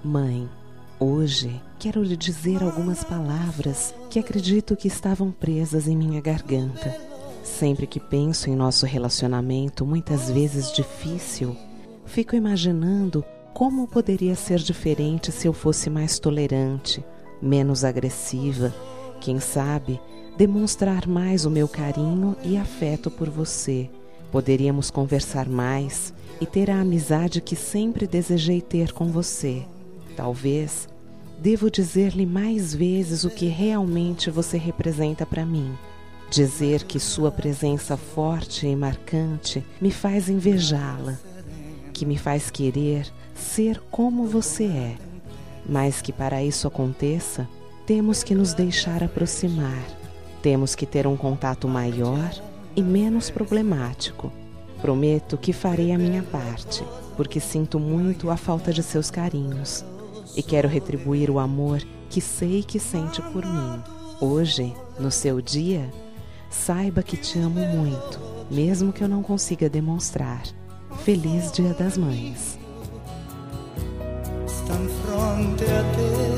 Mãe, hoje quero lhe dizer algumas palavras que acredito que estavam presas em minha garganta. Sempre que penso em nosso relacionamento, muitas vezes difícil, fico imaginando como poderia ser diferente se eu fosse mais tolerante, menos agressiva, quem sabe demonstrar mais o meu carinho e afeto por você. Poderíamos conversar mais e ter a amizade que sempre desejei ter com você. Talvez devo dizer-lhe mais vezes o que realmente você representa para mim. Dizer que sua presença forte e marcante me faz invejá-la, que me faz querer ser como você é. Mas que para isso aconteça, temos que nos deixar aproximar. Temos que ter um contato maior e menos problemático. Prometo que farei a minha parte, porque sinto muito a falta de seus carinhos e quero retribuir o amor que sei que sente por mim. Hoje, no seu dia, saiba que te amo muito, mesmo que eu não consiga demonstrar. Feliz Dia das Mães. Stand fronte a te.